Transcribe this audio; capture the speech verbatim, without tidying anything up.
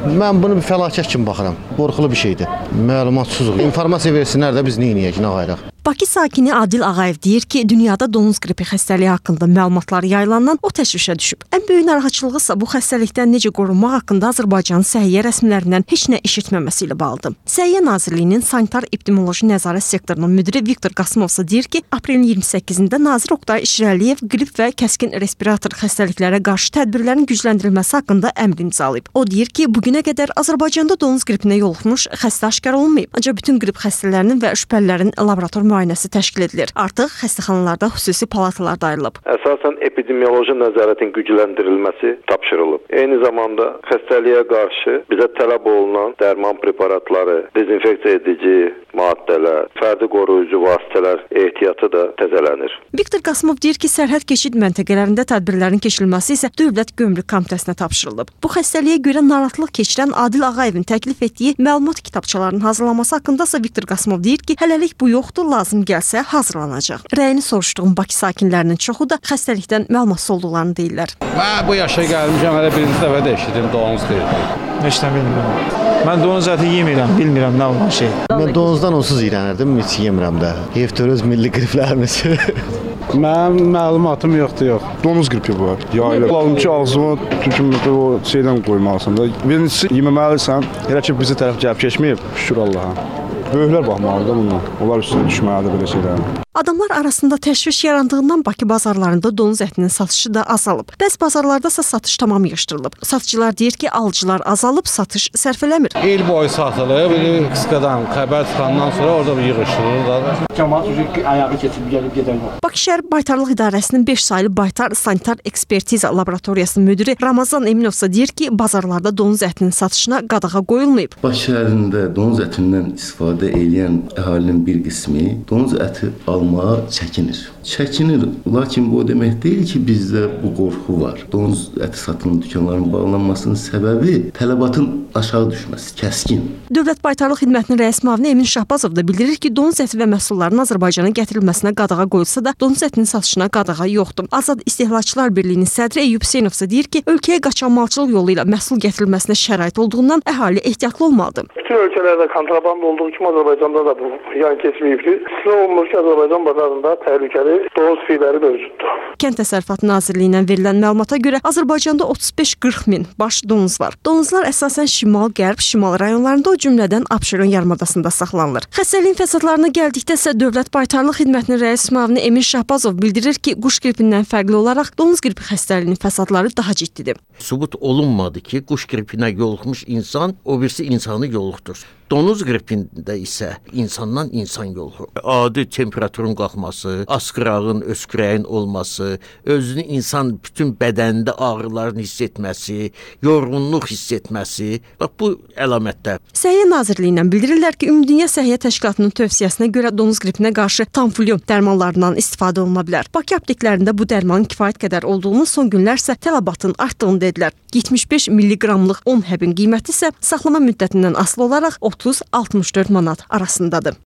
Mən bunu bir fəlakət kimi baxıram. Qorxulu bir şeydir. Məlumatsızlıq. İnformasiya versinlər də biz neyniyək, nə qayraq. Bakı sakini Adil Ağayev deyir ki, dünyada donuz qripi xəstəliyi haqqında məlumatlar yayılandan o təşvişə düşüb. Ən böyük narahatçılığı isə bu xəstəlikdən necə qorunmaq haqqında Azərbaycanın səhiyyə rəsmilərindən heç nə eşitməməsi ilə bağlıdır. Səhiyyə Nazirliyinin sanitar-epidemioloji nəzarət sektorunun müdiri Viktor Qasımov isə deyir ki, aprelin iyirmi səkkizində nazir Oqtay İşrəliyev qrip və kəskin respirator xəstəliklərə qarşı tədbirlərin gücləndirilməsi haqqında əmr imzalayıb. O deyir ki, bugünə qədər Azərbaycanda donuz qripinə yoluxmuş xəstə aşkar olunmayıb. Ancaq bütün qrip xəstələrinin və şübhəlilərin laborator müayinəsi təşkil edilir. Artıq xəstəxanalarda xüsusi palatalar dayırılıb. Əsasən epidemioloji nəzarətin gücləndirilməsi tapşırılıb. Eyni zamanda xəstəliyə qarşı bizə tələb olunan dərman preparatları, dezinfeksiya edici maddələr, fərdi qoruyucu vasitələr ehtiyatı da təzələnir. Viktor Qasımov deyir ki, sərhəd keçid məntəqələrində tədbirlərin keçirilməsi isə Dövlət Gömrük Komitəsinə tapşırılıb. Bu xəstəliyə görə narahatlıq keçirən Adil Ağayevin təklif etdiyi məlumat kitabçalarının hazırlanması haqqında isə Viktor Qasımov deyir ki, hələlik bu yoxdur, lazım gəlsə hazırlanacaq. Rəyini soruşduğum Bakı sakinlərinin çoxu da xəstəlikdən məlumatsız olduqlarını deyirlər. Mən bu yaşa gəlmişəm, hələ birinci dəfə də eşitdim donuz qripi. Heç nə bilmirəm. Mən donuz əti yemirəm, bilmirəm nə olan şey. Mən donuzdan onsuz iyrənirdim, heç yemirəm də. Heyfdir öz milli qriplərimiz. Mənim məlumatım yoxdur, yox. Donuz qripi var. Yayılır. Lazım ki, ağzıma tükümdə o şeydən qoymalısın da. Birincisi yeməməlisən. Elə ki, bizi tərəf gəlib keçməyib, şükür Allaha. Böyüklər baxmalıdır bundan. Onlar üstünə düşməlidir belə şeylərin. Adamlar arasında təşviş yarandığından Bakı bazarlarında donuz ətinin satışı da azalıb. Bəzi bazarlarda isə satış tamam yığışdırılıb. Satıcılar deyir ki, alıcılar azalıb, satış sərf eləmir. İl boyu satılır, biri qısqadan, xəbər çıxandan sonra orada yığışdırılır da. Cəmaət ayağı keçib gəlib gedən yox. Bakı şəhər Baytarlıq İdarəsinin beş saylı Baytar Sanitar Ekspertiza Laboratoriyasının müdiri Ramazan Eminov isə deyir ki, bazarlarda donuz ətinin satışına qadağa qoyulmayıb. Bakı şəhərində donuz ətindən istifadə edən əhalinin bir qismi donuz əti almağa çəkinir. Çəkinir, lakin bu o demək deyil ki, bizdə bu qorxu var. Donuz əti satılan dükanların bağlanmasının səbəbi tələbatın aşağı düşməsi, kəskin. Dövlət Baytarlıq Xidmətinin rəis müavini Emin Şahbazov da bildirir ki, donuz əti və məhsullarının Azərbaycana gətirilməsinə qadağa qoyulsa da, donuz ətinin satışına qadağa yoxdur. Azad İstehlakçılar Birliyinin sədri Eyyub Hüseynov isə deyir ki, ölkəyə qaçanmalçılıq yolu ilə məhsul gətirilməsinə şərait olduğundan əhali ehtiyatlı olmalıdır. Bütün ölkələrdə kontraband olduğu kimi Azərbaycanda da bu yan keçməyibdir. İstisna olunur ki, Azərbaycan bazarında təhlükəli donuz fiyləri mövcuddur. Kənd Təsərrüfatı Nazirliyindən verilən məlumata görə Azərbaycanda otuz beş qırx min baş donuz var. Donuzlar əsasən şimal, qərb, şimal rayonlarında, o cümlədən Abşeron yarımadasında saxlanılır. Xəstəliyin fəsadlarına gəldikdə isə Dövlət Baytarlıq Xidmətinin rəis müavini Emin Şahbazov bildirir ki, quş qripindən fərqli olaraq donuz qripi xəstəliyinin fəsadları daha ciddidir. Sübut olunmadı ki, quş qripinə yoluxmuş insan o birisi insanı yoluxdur. Donuz qripində isə insandan insan yoluxur. Adi temperaturun qalxması, asqırağın, öskürəyin olması, özünü insan bütün bədənində ağrılarını hiss etməsi, yorğunluq hiss etməsi, bax bu əlamətlər. Səhiyyə Nazirliyindən bildirirlər ki, Ümumdünya Səhiyyə Təşkilatının tövsiyəsinə görə donuz qripinə qarşı Tamiflu dərmanlarından istifadə oluna bilər. Bakı apteklərində bu dərmanın kifayət qədər olduğunu, son günlər isə tələbatın artdığını dedilər. yetmiş beş milliqramlıq on həbin qiyməti isə saxlama müddətindən asılı olaraq otuz altmış dörd manat arasındadır.